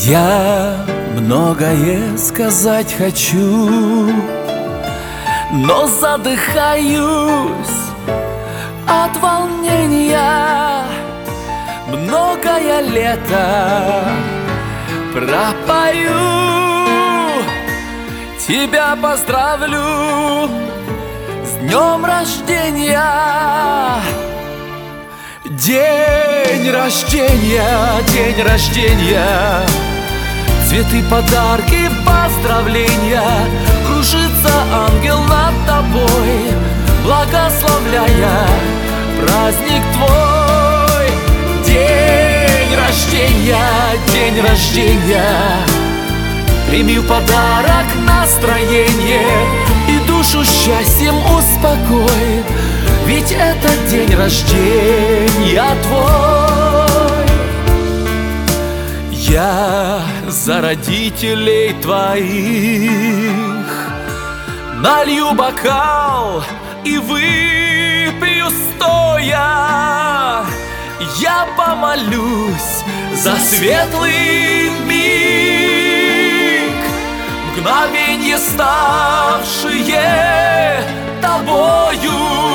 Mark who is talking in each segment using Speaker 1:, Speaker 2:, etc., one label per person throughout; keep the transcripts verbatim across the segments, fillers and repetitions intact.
Speaker 1: Я многое сказать хочу, но задыхаюсь от волнения. Многое лето пропою, тебя поздравлю с днем рождения. День рождения, день рождения, цветы, подарки, поздравления. Кружится ангел над тобой, благословляя праздник твой. День рождения, день рождения, прими в подарок настроение и душу счастьем успокой, ведь это день рождения твой. Я за родителей твоих налью бокал и выпью стоя. Я помолюсь за светлый миг, мгновенье ставшие тобою.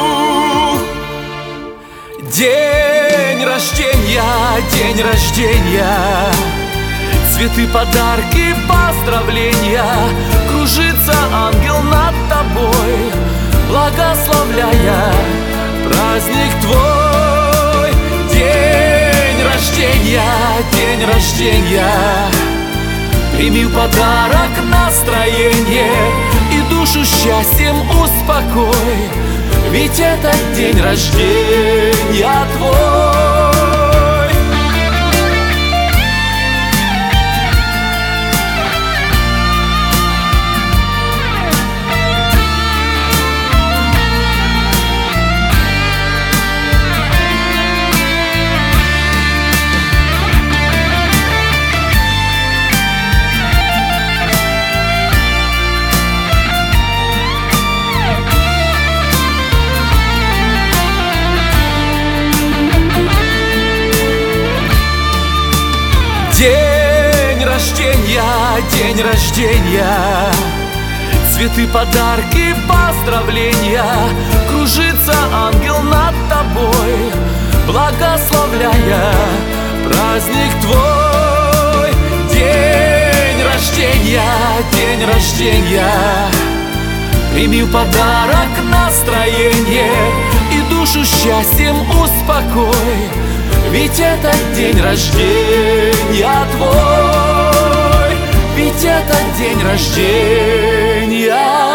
Speaker 1: День рождения, день рождения, цветы, подарки, поздравления. Кружится ангел над тобой, благословляя праздник твой. День рождения, день рождения, прими в подарок настроение и душу счастьем успокой, ведь это день рождения твой. День рождения, день рождения, цветы, подарки, поздравления. Кружится ангел над тобой, благословляя праздник твой. День рождения, день рождения, прими в подарок настроение и душу счастьем успокой, ведь это день рождения твой, ведь это день рождения